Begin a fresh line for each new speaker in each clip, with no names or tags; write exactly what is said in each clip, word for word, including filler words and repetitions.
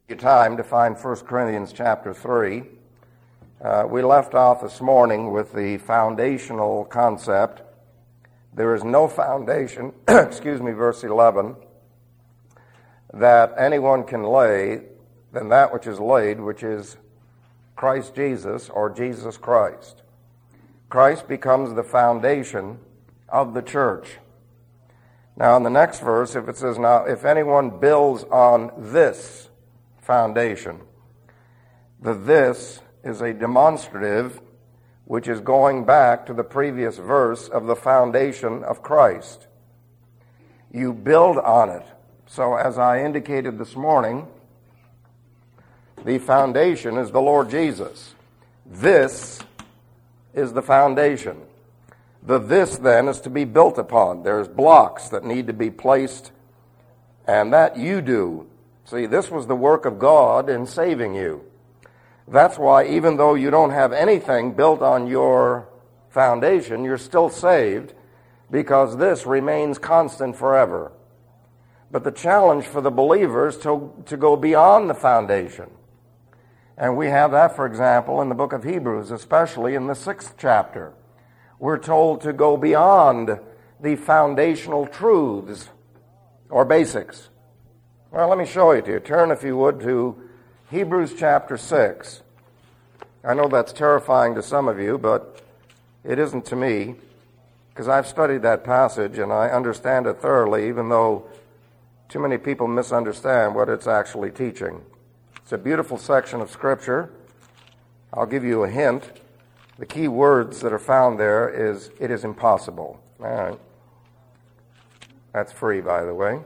Your time to find First Corinthians chapter three. Uh, we left off this morning with the foundational concept. There is no foundation, excuse me, verse eleven, that anyone can lay than that which is laid, which is Christ Jesus or Jesus Christ. Christ becomes the foundation of the church. Now in the next verse, if it says, now if anyone builds on this foundation, the this is a demonstrative which is going back to the previous verse of the foundation of Christ. You build on it. So as I indicated this morning, the foundation is the Lord Jesus. This is the foundation. The this then is to be built upon. There's blocks that need to be placed, and that you do. See, this was the work of God in saving you. That's why even though you don't have anything built on your foundation, you're still saved, because this remains constant forever. But the challenge for the believers to, to go beyond the foundation. And we have that, for example, in the book of Hebrews, especially in the sixth chapter. We're told to go beyond the foundational truths or basics. Well, let me show you to you. Turn, if you would, to Hebrews chapter six. I know that's terrifying to some of you, but it isn't to me, because I've studied that passage and I understand it thoroughly, even though too many people misunderstand what it's actually teaching. It's a beautiful section of Scripture. I'll give you a hint. The key words that are found there is, it is impossible. All right. That's free, by the way.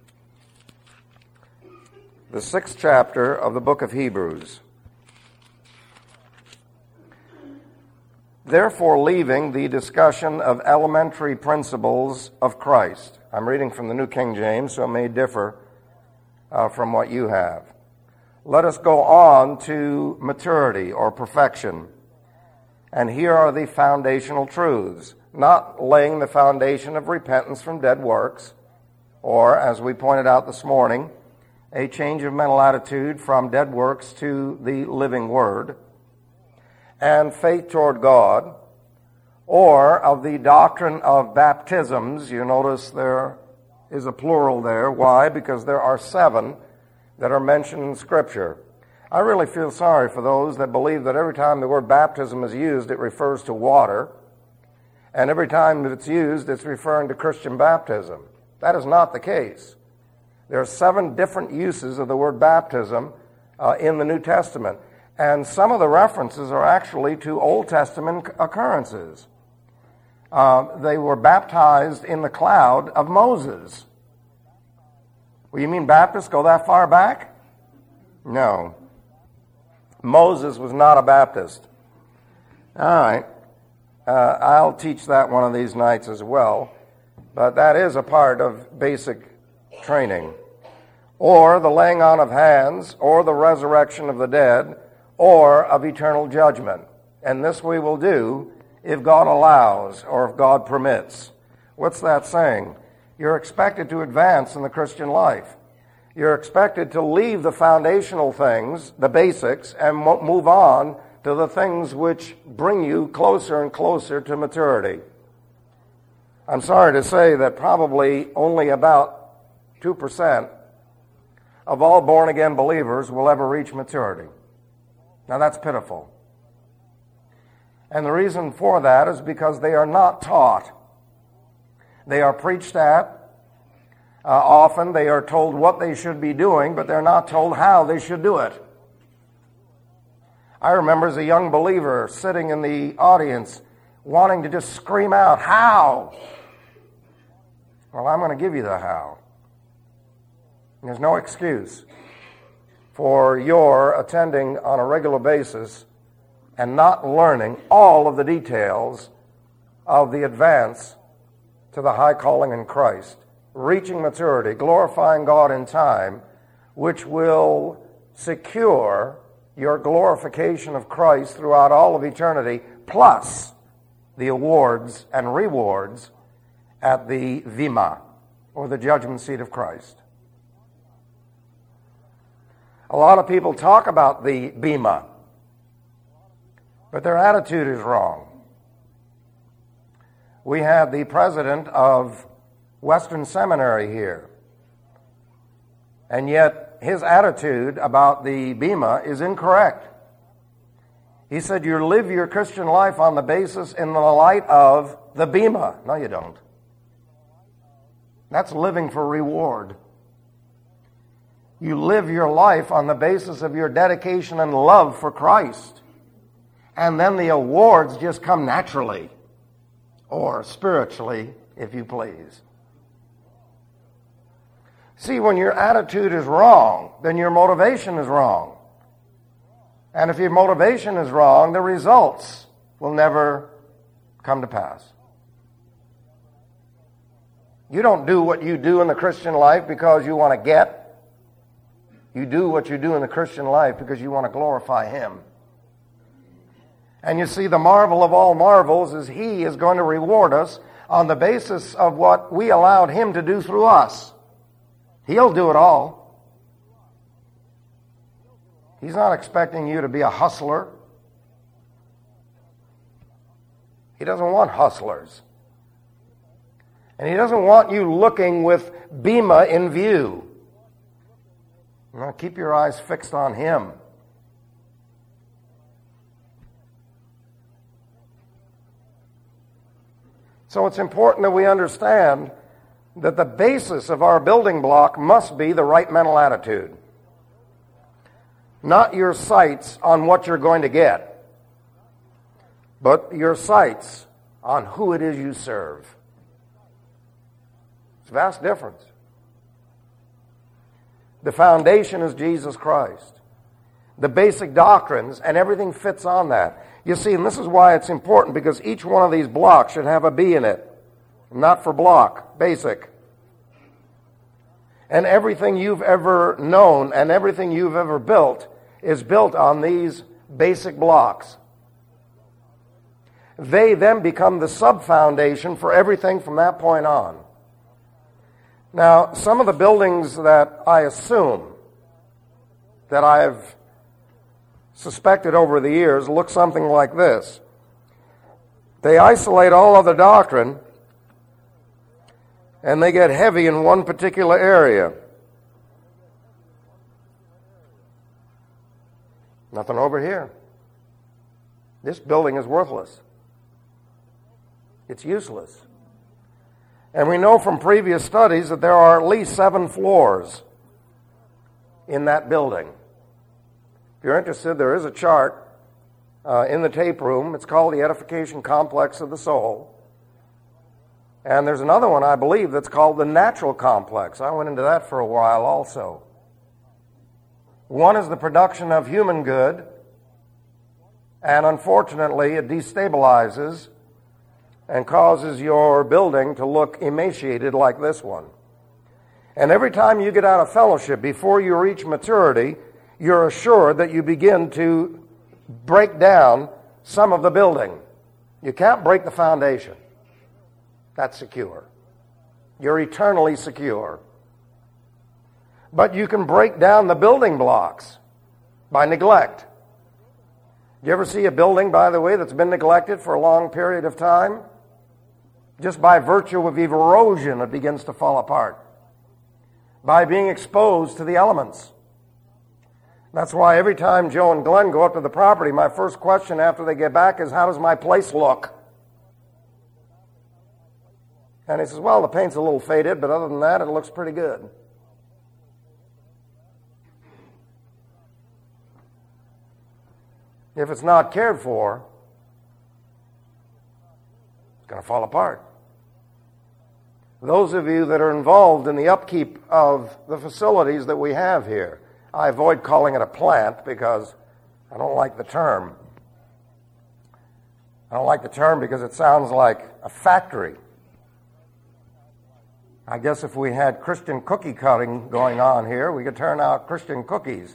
The sixth chapter of the book of Hebrews. Therefore, leaving the discussion of elementary principles of Christ. I'm reading from the New King James, so it may differ uh, from what you have. Let us go on to maturity or perfection. And here are the foundational truths. Not laying the foundation of repentance from dead works, or, as we pointed out this morning, a change of mental attitude from dead works to the living Word, and faith toward God, or of the doctrine of baptisms. You notice there is a plural there. Why? Because there are seven that are mentioned in Scripture. I really feel sorry for those that believe that every time the word baptism is used, it refers to water, and every time that it's used, it's referring to Christian baptism. That is not the case. There are seven different uses of the word baptism uh, in the New Testament. And some of the references are actually to Old Testament occurrences. Uh, they were baptized in the cloud of Moses. Well, you mean Baptists go that far back? No. Moses was not a Baptist. All right. Uh, I'll teach that one of these nights as well. But that is a part of basic training. Or the laying on of hands, or the resurrection of the dead, or of eternal judgment. And this we will do if God allows, or if God permits. What's that saying? You're expected to advance in the Christian life. You're expected to leave the foundational things, the basics, and move on to the things which bring you closer and closer to maturity. I'm sorry to say that probably only about two percent of all born-again believers will ever reach maturity. Now that's pitiful. And the reason for that is because they are not taught. They are preached at. Uh, often they are told what they should be doing, but they're not told how they should do it. I remember as a young believer sitting in the audience wanting to just scream out, "How?" Well, I'm going to give you the how. There's no excuse for your attending on a regular basis and not learning all of the details of the advance to the high calling in Christ, reaching maturity, glorifying God in time, which will secure your glorification of Christ throughout all of eternity, plus the awards and rewards at the Vima, or the judgment seat of Christ. A lot of people talk about the Bema, but their attitude is wrong. We had the president of Western Seminary here, and yet his attitude about the Bema is incorrect. He said, you live your Christian life on the basis in the light of the Bema. No, you don't. That's living for reward. You live your life on the basis of your dedication and love for Christ. And then the awards just come naturally, or spiritually, if you please. See, when your attitude is wrong, then your motivation is wrong. And if your motivation is wrong, the results will never come to pass. You don't do what you do in the Christian life because you want to get. You do what you do in the Christian life because you want to glorify Him. And you see, the marvel of all marvels is He is going to reward us on the basis of what we allowed Him to do through us. He'll do it all. He's not expecting you to be a hustler. He doesn't want hustlers. And He doesn't want you looking with Bema in view. Now, keep your eyes fixed on Him. So it's important that we understand that the basis of our building block must be the right mental attitude. Not your sights on what you're going to get, but your sights on who it is you serve. It's a vast difference. The foundation is Jesus Christ. The basic doctrines and everything fits on that. You see, and this is why it's important, because each one of these blocks should have a B in it. Not for block, basic. And everything you've ever known and everything you've ever built is built on these basic blocks. They then become the sub-foundation for everything from that point on. Now, some of the buildings that I assume that I've suspected over the years look something like this. They isolate all other doctrine, and they get heavy in one particular area. Nothing over here. This building is worthless. It's useless. And we know from previous studies that there are at least seven floors in that building. If you're interested, there is a chart uh, in the tape room. It's called the Edification Complex of the Soul. And there's another one, I believe, that's called the Natural Complex. I went into that for a while also. One is the production of human good, and unfortunately it destabilizes and causes your building to look emaciated like this one. And every time you get out of fellowship, before you reach maturity, you're assured that you begin to break down some of the building. You can't break the foundation. That's secure. You're eternally secure. But you can break down the building blocks by neglect. Do you ever see a building, by the way, that's been neglected for a long period of time? Just by virtue of erosion, it begins to fall apart. By being exposed to the elements. That's why every time Joe and Glenn go up to the property, my first question after they get back is, how does my place look? And he says, well, the paint's a little faded, but other than that, it looks pretty good. If it's not cared for, it's going to fall apart. Those of you that are involved in the upkeep of the facilities that we have here, I avoid calling it a plant because I don't like the term. I don't like the term because it sounds like a factory. I guess if we had Christian cookie cutting going on here, we could turn out Christian cookies.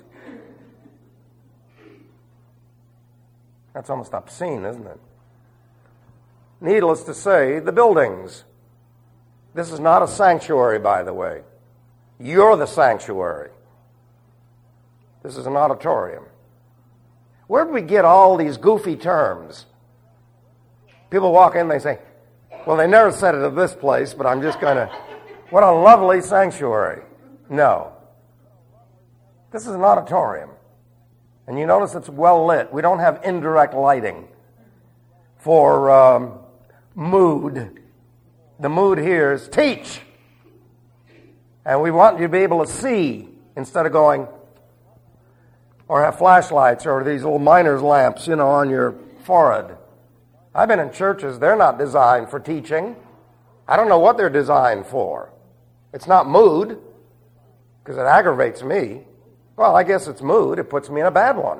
That's almost obscene, isn't it? Needless to say, the buildings. This is not a sanctuary, by the way. You're the sanctuary. This is an auditorium. Where did we get all these goofy terms? People walk in and they say, well, they never said it at this place, but I'm just going to, what a lovely sanctuary. No. This is an auditorium. And you notice it's well lit. We don't have indirect lighting for um, mood. The mood here is teach. And we want you to be able to see instead of going, or have flashlights or these little miner's lamps, you know, on your forehead. I've been in churches, they're not designed for teaching. I don't know what they're designed for. It's not mood, because it aggravates me. Well, I guess it's mood. It puts me in a bad one.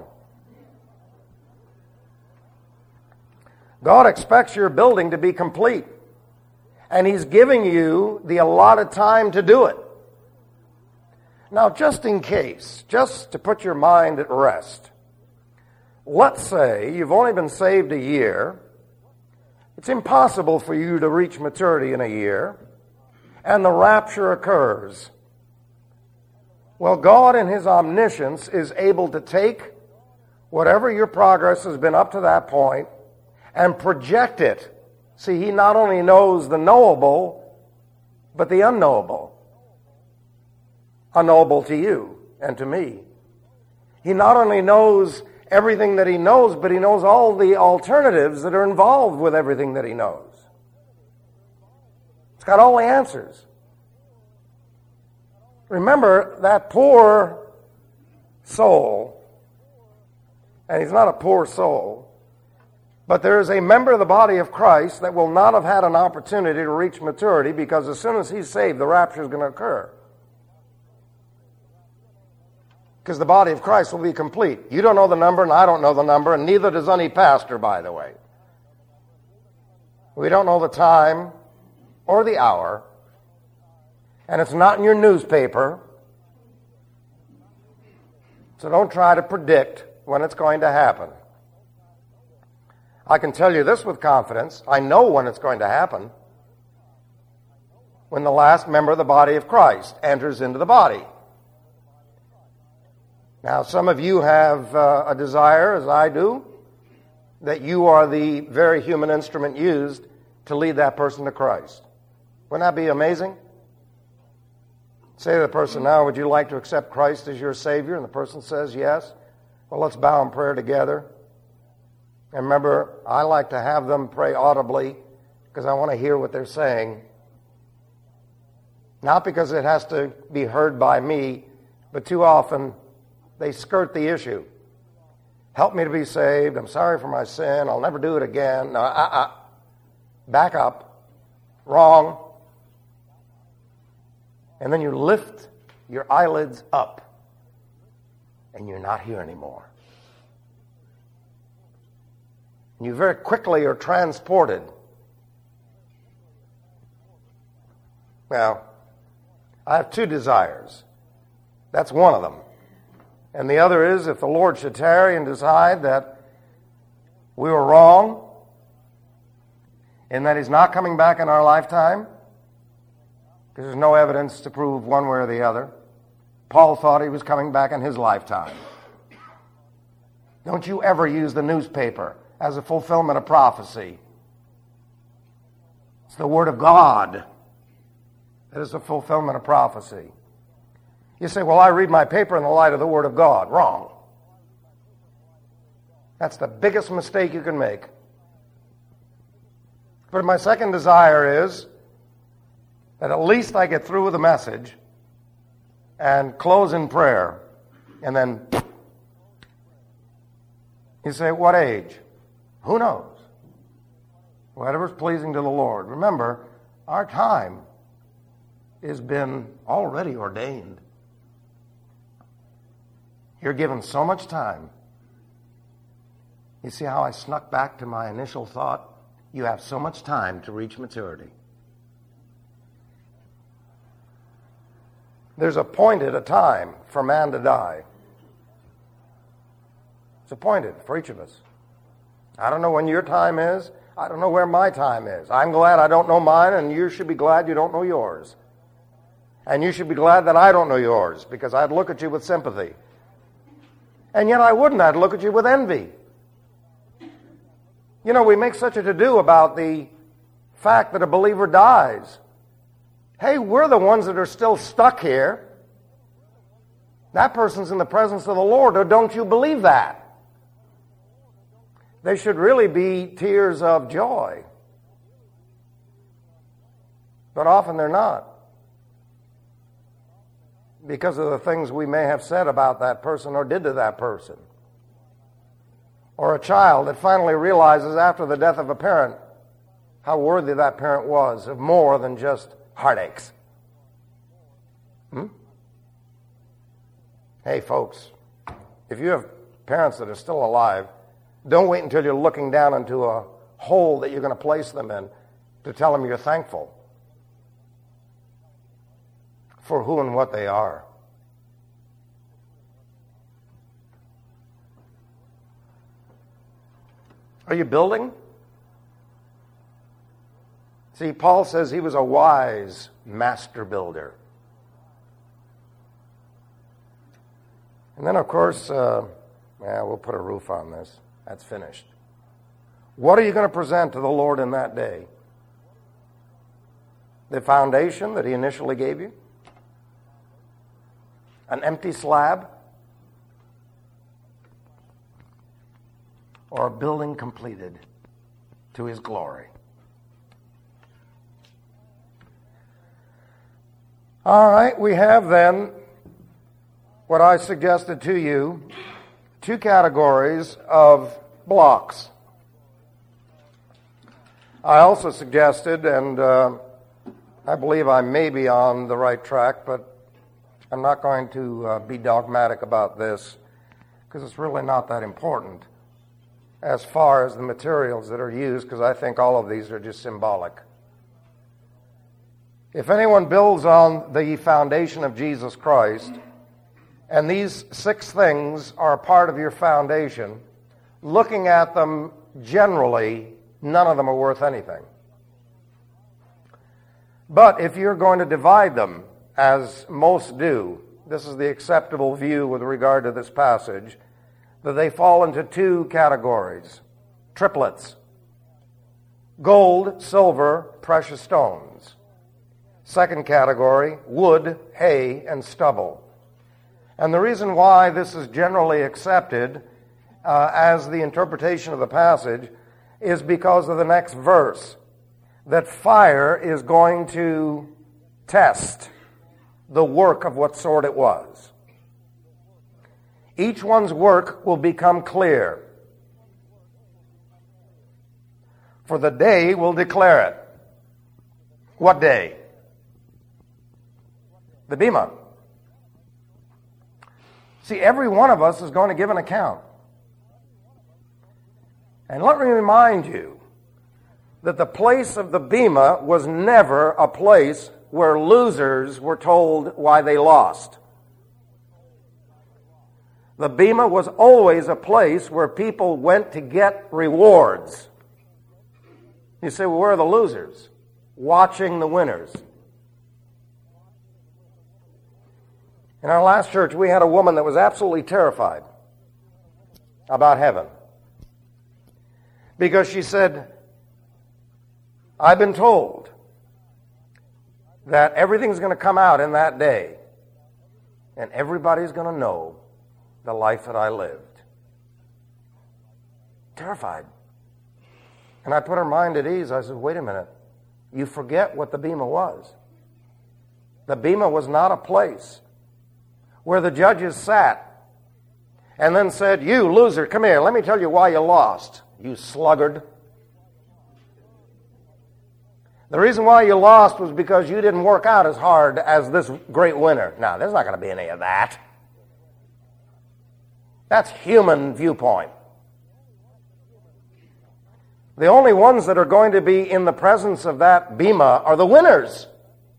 God expects your building to be complete. And He's giving you the allotted time to do it. Now, just in case, just to put your mind at rest, let's say you've only been saved a year. It's impossible for you to reach maturity in a year, and the rapture occurs. Well, God in His omniscience is able to take whatever your progress has been up to that point and project it. See, He not only knows the knowable, but the unknowable. Unknowable to you and to me. He not only knows everything that He knows, but He knows all the alternatives that are involved with everything that He knows. It's got all the answers. Remember that poor soul, and he's not a poor soul, but there is a member of the body of Christ that will not have had an opportunity to reach maturity, because as soon as he's saved, the rapture is going to occur. Because the body of Christ will be complete. You don't know the number, and I don't know the number, and neither does any pastor, by the way. We don't know the time or the hour, and it's not in your newspaper, so don't try to predict when it's going to happen. I can tell you this with confidence. I know when it's going to happen. When the last member of the body of Christ enters into the body. Now, some of you have uh, a desire, as I do, that you are the very human instrument used to lead that person to Christ. Wouldn't that be amazing? Say to the person, now, would you like to accept Christ as your Savior? And the person says yes. Well, let's bow in prayer together. And remember, I like to have them pray audibly because I want to hear what they're saying. Not because it has to be heard by me, but too often they skirt the issue. Help me to be saved. I'm sorry for my sin. I'll never do it again. No, uh, uh. Back up. Wrong. And then you lift your eyelids up, and you're not here anymore. And you very quickly are transported. Well, I have two desires. That's one of them. And the other is, if the Lord should tarry and decide that we were wrong, and that He's not coming back in our lifetime, because there's no evidence to prove one way or the other. Paul thought he was coming back in his lifetime. Don't you ever use the newspaper as a fulfillment of prophecy. It's the Word of God that is the fulfillment of prophecy. You say, well, I read my paper in the light of the Word of God. Wrong. That's the biggest mistake you can make. But my second desire is that at least I get through with the message and close in prayer. And then you say, what age? Who knows? Whatever's pleasing to the Lord. Remember, our time has been already ordained. You're given so much time. You see how I snuck back to my initial thought? You have so much time to reach maturity. There's appointed a time for man to die. It's appointed for each of us. I don't know when your time is. I don't know where my time is. I'm glad I don't know mine, and you should be glad you don't know yours. And you should be glad that I don't know yours, because I'd look at you with sympathy. And yet I wouldn't. I'd look at you with envy. You know, we make such a to-do about the fact that a believer dies. Hey, we're the ones that are still stuck here. That person's in the presence of the Lord, or don't you believe that? They should really be tears of joy. But often they're not, because of the things we may have said about that person or did to that person. Or a child that finally realizes after the death of a parent how worthy that parent was of more than just heartaches. Hmm? Hey, folks, if you have parents that are still alive, don't wait until you're looking down into a hole that you're going to place them in to tell them you're thankful for who and what they are. Are you building? See, Paul says he was a wise master builder. And then, of course, uh, yeah, we'll put a roof on this. That's finished. What are you going to present to the Lord in that day? The foundation that he initially gave you? An empty slab? Or a building completed to his glory? All right, we have then what I suggested to you, two categories of blocks. I also suggested, and uh, I believe I may be on the right track, but I'm not going to uh, be dogmatic about this because it's really not that important as far as the materials that are used, because I think all of these are just symbolic. If anyone builds on the foundation of Jesus Christ, and these six things are a part of your foundation, looking at them generally, none of them are worth anything. But if you're going to divide them, as most do, this is the acceptable view with regard to this passage, that they fall into two categories, triplets: gold, silver, precious stones. Second category, wood, hay, and stubble. And the reason why this is generally accepted uh, as the interpretation of the passage is because of the next verse, that fire is going to test the work of what sort it was. Each one's work will become clear, for the day will declare it. What day? The Bema. See, every one of us is going to give an account. And let me remind you that the place of the Bema was never a place where losers were told why they lost. The Bema was always a place where people went to get rewards. You say, well, where are the losers? Watching the winners. In our last church, we had a woman that was absolutely terrified about heaven. Because she said, I've been told that everything's going to come out in that day, and everybody's going to know the life that I lived. Terrified. And I put her mind at ease. I said, wait a minute. You forget what the Bema was. The Bema was not a place where the judges sat and then said, you loser, come here, let me tell you why you lost, you sluggard. The reason why you lost was because you didn't work out as hard as this great winner. Now, there's not going to be any of that. That's human viewpoint. The only ones that are going to be in the presence of that Bema are the winners.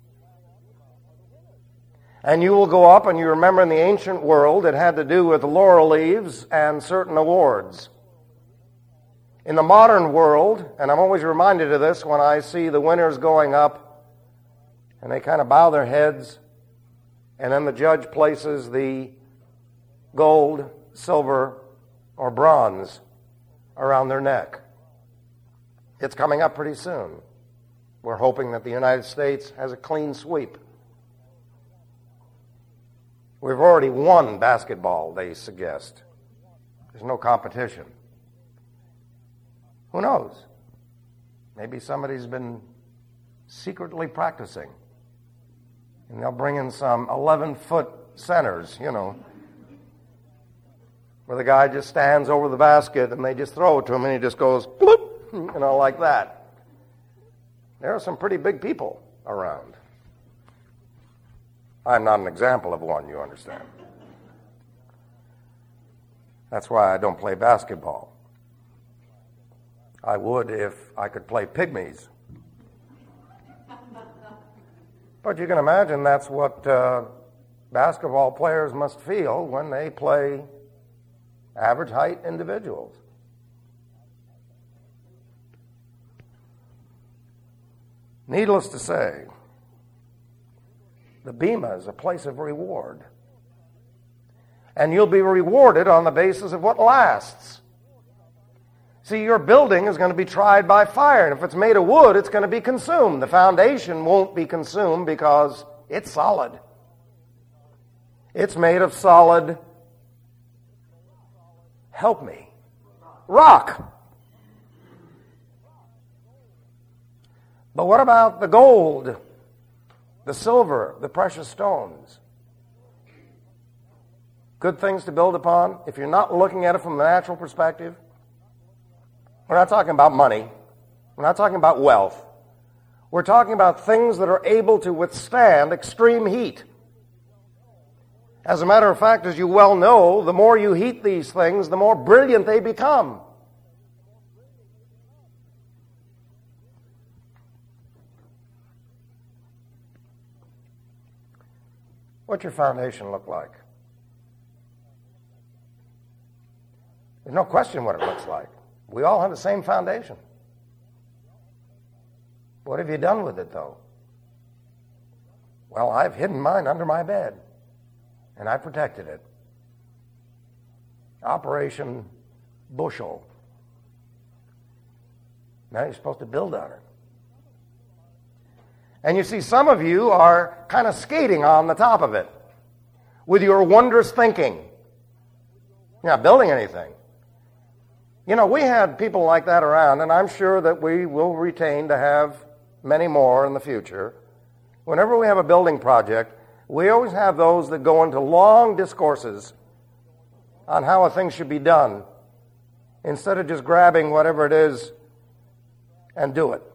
And you will go up, and you remember in the ancient world it had to do with laurel leaves and certain awards. In the modern world, and I'm always reminded of this when I see the winners going up, and they kind of bow their heads, and then the judge places the gold, silver or bronze around their neck. It's coming up pretty soon. We're hoping that the United States has a clean sweep. We've already won basketball, they suggest. There's no competition. Who knows? Maybe somebody's been secretly practicing. And they'll bring in some eleven-foot centers, you know, where the guy just stands over the basket and they just throw it to him and he just goes, bloop, you know, like that. There are some pretty big people around. I'm not an example of one, you understand. That's why I don't play basketball. I would if I could play pygmies. But you can imagine that's what uh, basketball players must feel when they play average height individuals. Needless to say, the Bema is a place of reward. And you'll be rewarded on the basis of what lasts. See, your building is going to be tried by fire, and if it's made of wood, it's going to be consumed. The foundation won't be consumed because it's solid. It's made of solid, help me, rock. But what about the gold, the silver, the precious stones? Good things to build upon. If you're not looking at it from a natural perspective, we're not talking about money. We're not talking about wealth. We're talking about things that are able to withstand extreme heat. As a matter of fact, as you well know, the more you heat these things, the more brilliant they become. What's your foundation look like? There's no question what it looks like. We all have the same foundation. What have you done with it, though? Well, I've hidden mine under my bed, and I protected it. Operation Bushel. Now you're supposed to build on it. And you see, some of you are kind of skating on the top of it with your wondrous thinking. You're not building anything. You know, we had people like that around, and I'm sure that we will retain to have many more in the future. Whenever we have a building project, we always have those that go into long discourses on how a thing should be done instead of just grabbing whatever it is and do it.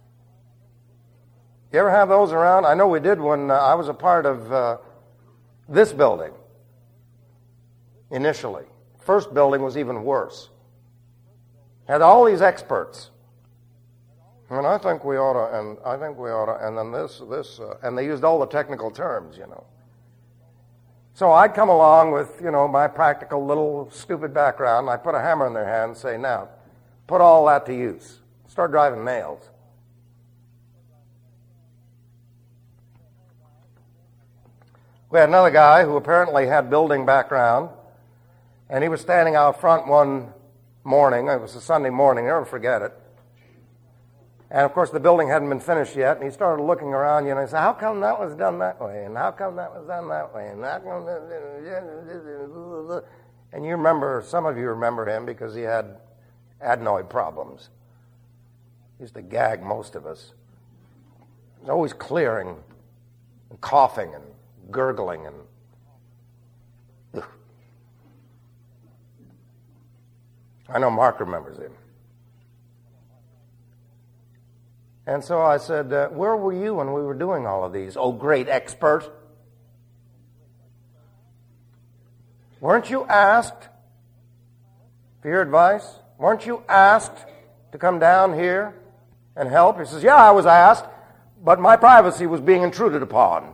You ever have those around? I know we did when uh, I was a part of uh, this building initially. First building was even worse. Had all these experts, and I think we ought to, and I think we ought to, and then this, this, uh, and they used all the technical terms, you know. So I'd come along with, you know, my practical little stupid background, and I put a hammer in their hand and say, now, put all that to use. Start driving nails. We had another guy who apparently had building background, and he was standing out front one morning. It was a Sunday morning. I'll never forget it. And, of course, the building hadn't been finished yet, and he started looking around, you know, and he said, how come that was done that way, and how come that was done that way, and how come that... And you remember, some of you remember him because he had adenoid problems. He used to gag most of us. He was always clearing and coughing and gurgling and... Ugh. I know Mark remembers him. And so I said, uh, where were you when we were doing all of these? Oh, great expert. Weren't you asked for your advice? Weren't you asked to come down here and help? He says, yeah, I was asked, but my privacy was being intruded upon.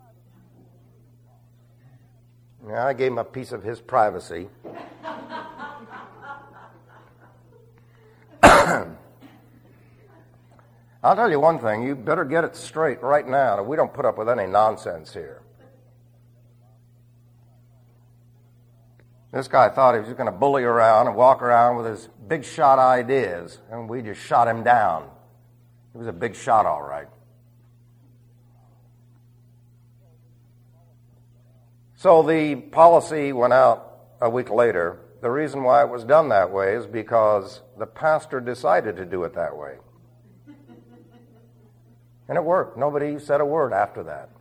Yeah, I gave him a piece of his privacy. I'll tell you one thing, you better get it straight right now that we don't put up with any nonsense here. This guy thought he was just going to bully around and walk around with his big shot ideas, and we just shot him down. He was a big shot, all right. So the policy went out a week later. The reason why it was done that way is because the pastor decided to do it that way. And it worked. Nobody said a word after that.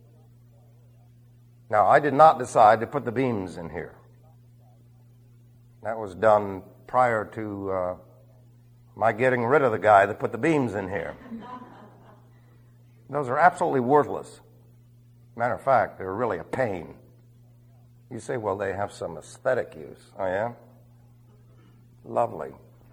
Now, I did not decide to put the beams in here. That was done prior to uh, my getting rid of the guy that put the beams in here. Those are absolutely worthless. Matter of fact, they're really a pain. You say, well, they have some aesthetic use. Oh, yeah? Lovely.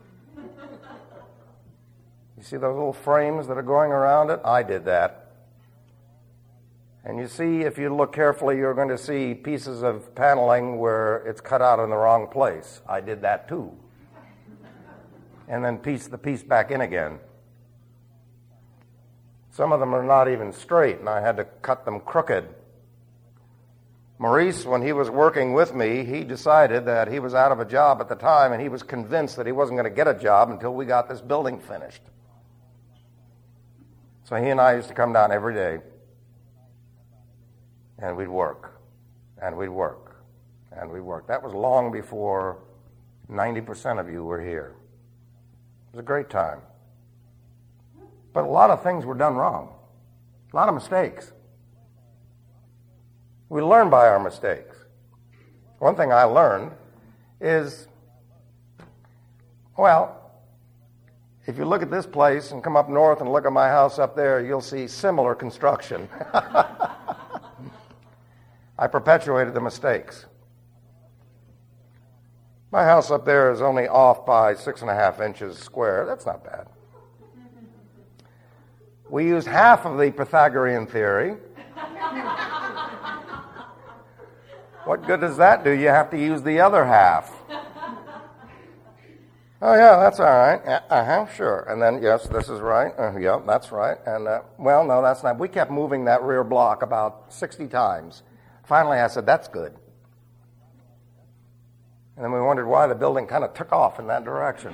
You see those little frames that are going around it? I did that. And you see, if you look carefully, you're going to see pieces of paneling where it's cut out in the wrong place. I did that too. And then piece the piece back in again. Some of them are not even straight, and I had to cut them crooked. Maurice, when he was working with me, he decided that he was out of a job at the time, and he was convinced that he wasn't going to get a job until we got this building finished. So he and I used to come down every day, and we'd work, and we'd work, and we'd work. That was long before ninety percent of you were here. It was a great time. But a lot of things were done wrong, a lot of mistakes. We learn by our mistakes. One thing I learned is, well, if you look at this place and come up north and look at my house up there, you'll see similar construction. I perpetuated the mistakes. My house up there is only off by six and a half inches square. That's not bad. We used half of the Pythagorean theory. What good does that do? You have to use the other half. Oh, yeah, that's all right. Uh-huh, sure. And then, yes, this is right. Uh, yeah, that's right. And, uh, well, no, that's not. We kept moving that rear block about sixty times. Finally, I said, that's good. And then we wondered why the building kind of took off in that direction.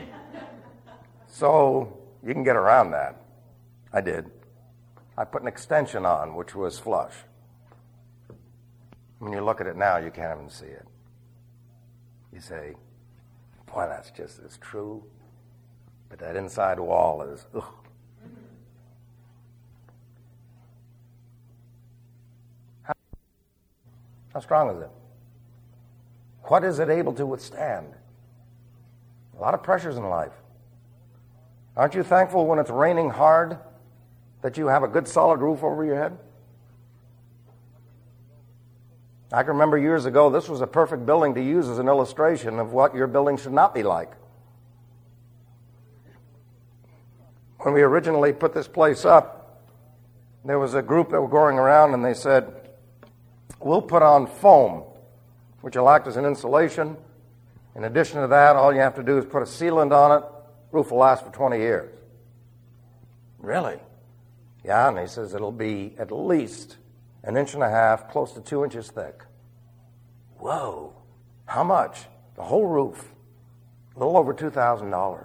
So you can get around that. I did. I put an extension on, which was flush. When you look at it now, you can't even see it. You say, boy, that's just as true. But that inside wall is, ugh. How, how strong is it? What is it able to withstand? A lot of pressures in life. Aren't you thankful when it's raining hard that you have a good solid roof over your head? I can remember years ago, this was a perfect building to use as an illustration of what your building should not be like. When we originally put this place up, there was a group that were going around and they said, we'll put on foam, which will act as an insulation. In addition to that, all you have to do is put a sealant on it. Roof will last for twenty years. Really? Yeah, and he says it'll be at least an inch and a half, close to two inches thick. Whoa. How much? The whole roof. A little over two thousand dollars.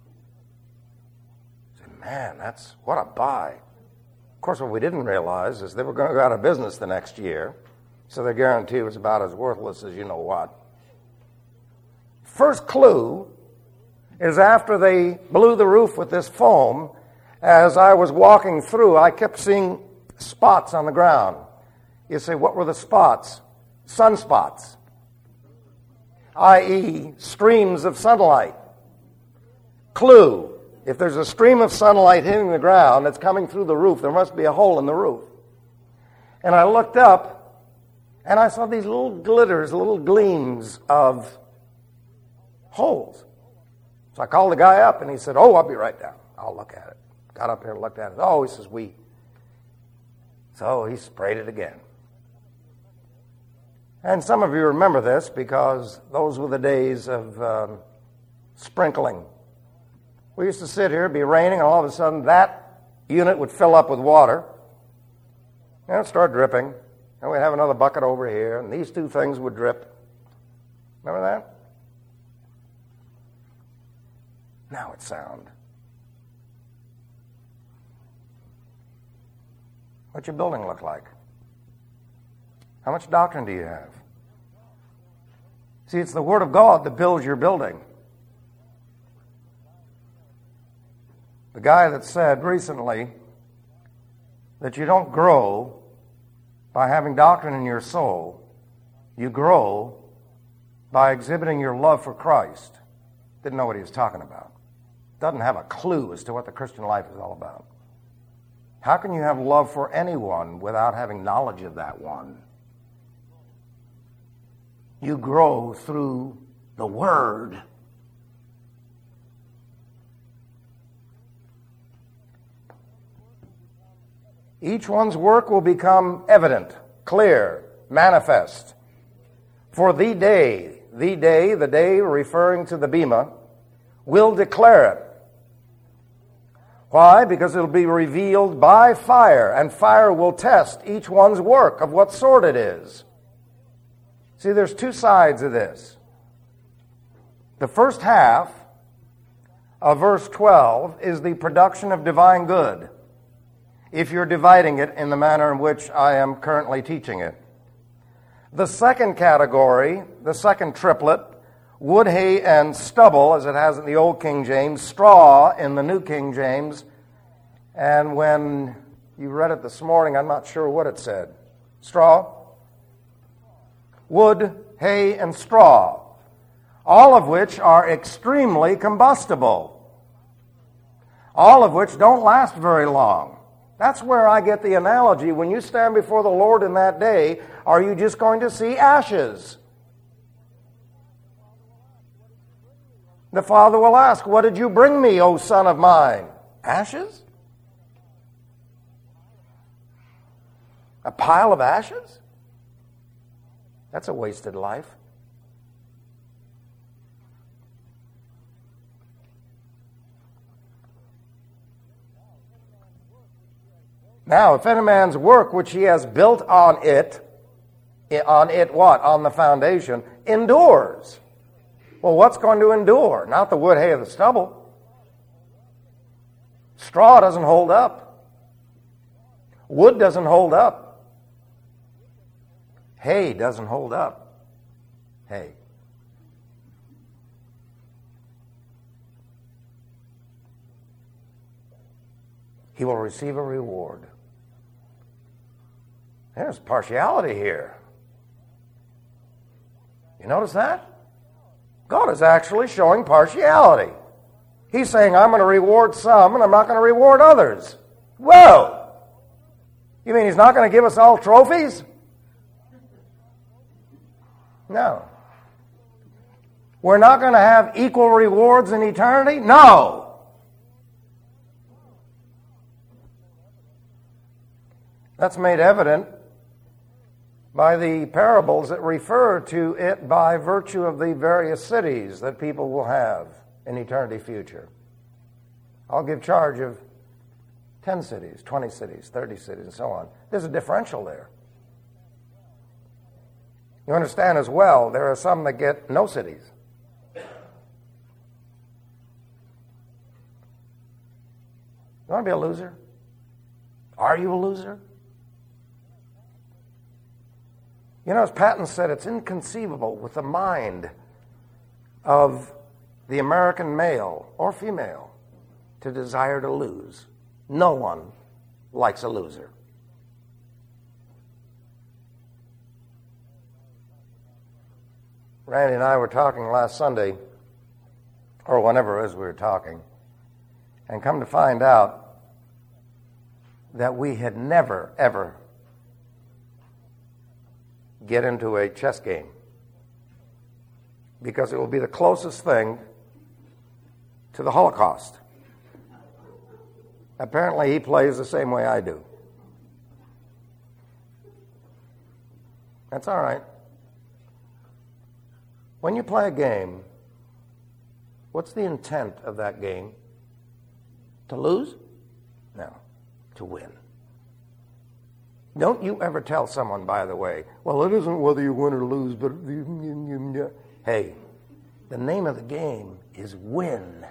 I said, man, that's, what a buy. Of course, what we didn't realize is they were going to go out of business the next year, so their guarantee was about as worthless as you know what. First clue is after they blew the roof with this foam, as I was walking through, I kept seeing spots on the ground. You say, what were the spots? Sunspots, that is streams of sunlight. Clue, if there's a stream of sunlight hitting the ground that's coming through the roof, there must be a hole in the roof. And I looked up, and I saw these little glitters, little gleams of holes. So I called the guy up, and he said, oh, I'll be right down. I'll look at it. Got up here and looked at it. Oh, he says, we. So he sprayed it again. And some of you remember this because those were the days of um, sprinkling. We used to sit here, it'd be raining, and all of a sudden that unit would fill up with water, and it'd start dripping. And we'd have another bucket over here, and these two things would drip. Remember that? Now it's sound. What's your building look like? How much doctrine do you have? See, it's the Word of God that builds your building. The guy that said recently that you don't grow by having doctrine in your soul. You grow by exhibiting your love for Christ. Didn't know what he was talking about. Doesn't have a clue as to what the Christian life is all about. How can you have love for anyone without having knowledge of that one? You grow through the Word. Each one's work will become evident, clear, manifest. For the day, the day, the day referring to the Bema, will declare it. Why? Because it'll be revealed by fire, and fire will test each one's work of what sort it is. See, there's two sides of this. The first half of verse twelve is the production of divine good, if you're dividing it in the manner in which I am currently teaching it. The second category, the second triplet, wood, hay, and stubble, as it has in the Old King James, straw in the New King James, and when you read it this morning, I'm not sure what it said. Straw? Wood, hay, and straw, all of which are extremely combustible, all of which don't last very long. That's where I get the analogy. When you stand before the Lord in that day, are you just going to see ashes? The Father will ask, "What did you bring me, O Son of mine?" Ashes? A pile of ashes? That's a wasted life. Now, if any man's work which he has built on it, on it what? On the foundation, endures. Well, what's going to endure? Not the wood, hay, or the stubble. Straw doesn't hold up. Wood doesn't hold up. Hay doesn't hold up. Hay. He will receive a reward. There's partiality here. You notice that? God is actually showing partiality. He's saying, I'm going to reward some and I'm not going to reward others. Whoa! You mean he's not going to give us all trophies? No. We're not going to have equal rewards in eternity? No. That's made evident by the parables that refer to it by virtue of the various cities that people will have in eternity future. I'll give charge of ten cities, twenty cities, thirty cities, and so on. There's a differential there. You understand as well, there are some that get no cities. You want to be a loser? Are you a loser? You know, as Patton said, it's inconceivable with the mind of the American male or female to desire to lose. No one likes a loser. Randy and I were talking last Sunday, or whenever it was we were talking, and come to find out that we had never, ever get into a chess game, because it will be the closest thing to the Holocaust. Apparently he plays the same way I do. That's all right. When you play a game, what's the intent of that game? To lose? No, to win. Don't you ever tell someone, by the way, well, it isn't whether you win or lose, but Hey, the name of the game is win.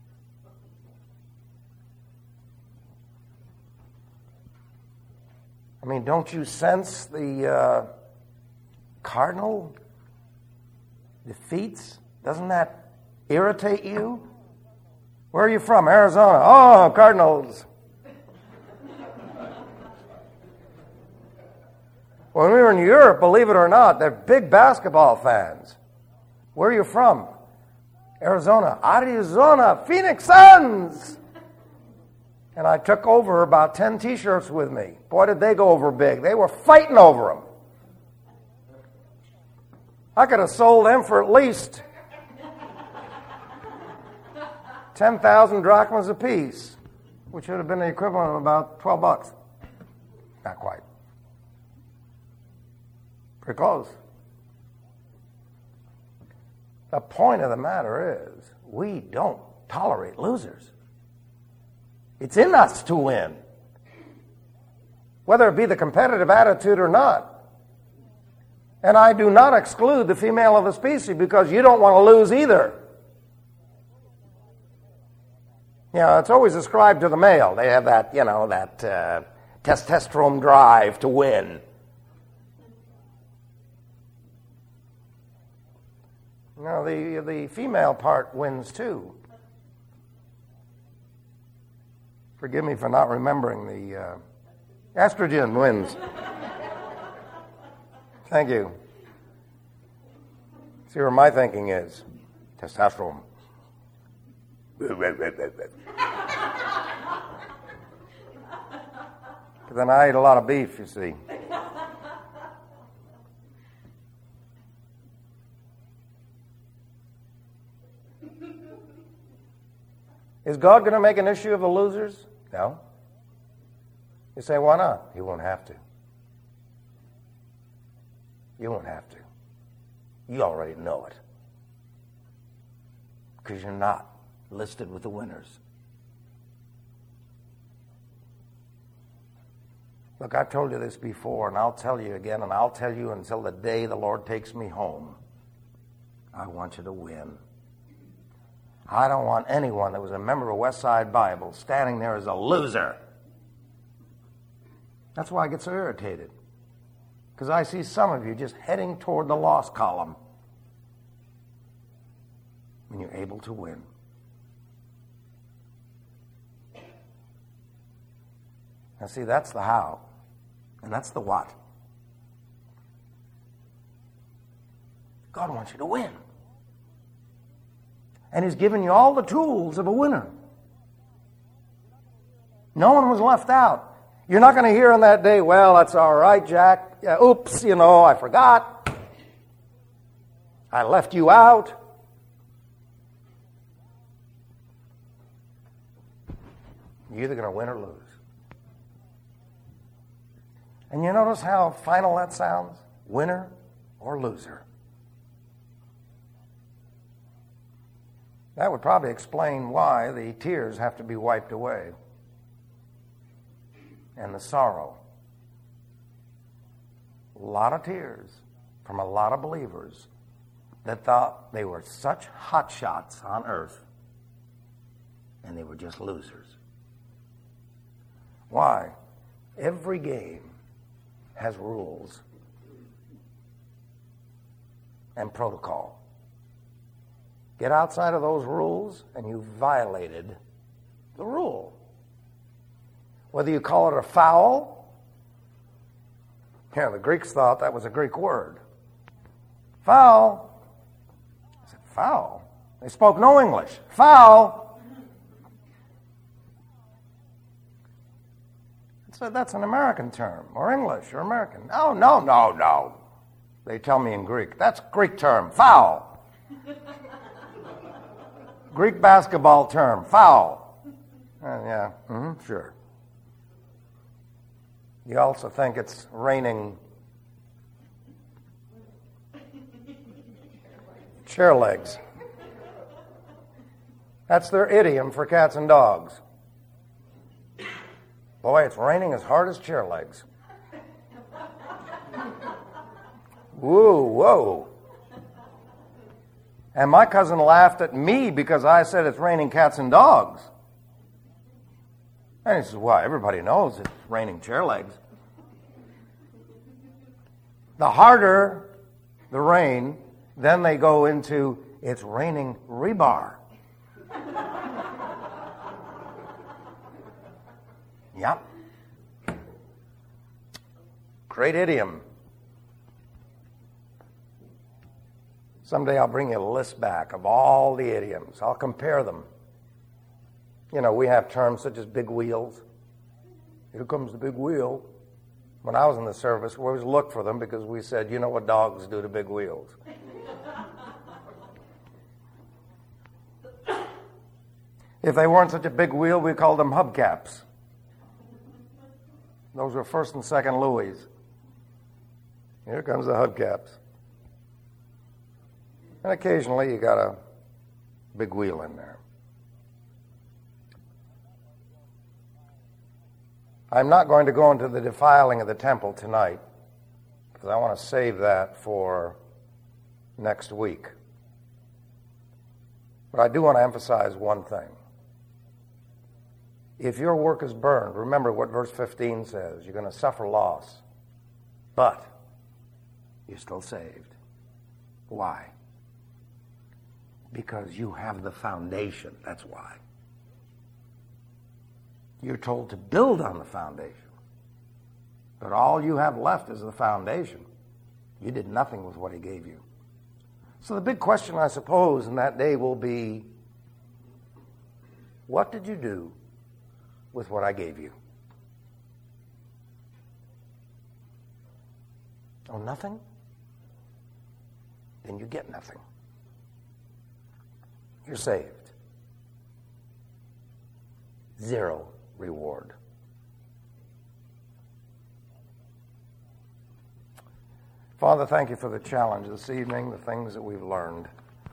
I mean, don't you sense the uh, cardinal defeats? Doesn't that irritate you? Where are you from? Arizona. Oh, Cardinals. When we were in Europe, believe it or not, they're big basketball fans. Where are you from? Arizona. Arizona, Phoenix Suns. And I took over about ten T-shirts with me. Boy, did they go over big. They were fighting over them. I could have sold them for at least ten thousand drachmas apiece, which would have been the equivalent of about twelve bucks. Not quite. Pretty close. The point of the matter is, we don't tolerate losers. It's in us to win, whether it be the competitive attitude or not. And I do not exclude the female of the species because you don't want to lose either. You know, it's always ascribed to the male. They have that, you know, that uh, testosterone drive to win. You know, the, the female part wins too. Forgive me for not remembering the uh, estrogen wins. Thank you. See where my thinking is. Testosterone. Because then I ate a lot of beef, you see. Is God going to make an issue of the losers? No. You say, why not? He won't have to. You won't have to. You already know it. Because you're not listed with the winners. Look, I've told you this before, and I'll tell you again, and I'll tell you until the day the Lord takes me home. I want you to win. I don't want anyone that was a member of Westside Bible standing there as a loser. That's why I get so irritated. Because I see some of you just heading toward the loss column when you're able to win. Now see, that's the how, and that's the what. God wants you to win. And He's given you all the tools of a winner. No one was left out. You're not going to hear on that day, well, that's all right, Jack. Yeah, oops, you know, I forgot. I left you out. You're either going to win or lose. And you notice how final that sounds? Winner or loser. That would probably explain why the tears have to be wiped away. And the sorrow. A lot of tears from a lot of believers that thought they were such hotshots on earth and they were just losers. Why? Every game has rules and protocol. Get outside of those rules and you've violated the rule. Whether you call it a foul, yeah, the Greeks thought that was a Greek word. Foul. I said, foul? They spoke no English. Foul. I said, that's an American term, or English, or American. No, no, no, no. They tell me in Greek. That's a Greek term. Foul. Greek basketball term, foul. Uh, yeah, mm-hmm, sure. You also think it's raining chair legs. That's their idiom for cats and dogs. Boy, it's raining as hard as chair legs. Whoa, whoa. And my cousin laughed at me because I said it's raining cats and dogs. And he says, well, everybody knows it's raining chair legs. The harder the rain, then they go into, it's raining rebar. Yep. Great idiom. Someday I'll bring you a list back of all the idioms. I'll compare them. You know, we have terms such as big wheels. Here comes the big wheel. When I was in the service, we always looked for them because we said, you know what dogs do to big wheels. If they weren't such a big wheel, we called them hubcaps. Those were first and second Louis. Here comes the hubcaps. And occasionally you got a big wheel in there. I'm not going to go into the defiling of the temple tonight because I want to save that for next week. But I do want to emphasize one thing. If your work is burned, remember what verse fifteen says. You're going to suffer loss, but you're still saved. Why? Because you have the foundation. That's why. You're told to build on the foundation. But all you have left is the foundation. You did nothing with what he gave you. So the big question, I suppose, in that day will be, what did you do with what I gave you? Oh, nothing? Then you get nothing. You're saved. Zero reward. Father, thank you for the challenge this evening, the things that we've learned.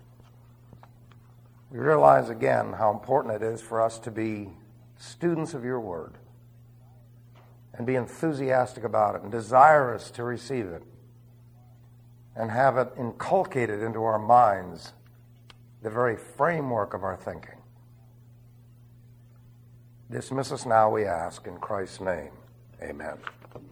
We realize again how important it is for us to be students of your word and be enthusiastic about it and desirous to receive it and have it inculcated into our minds, the very framework of our thinking. Dismiss us now, we ask, in Christ's name. Amen.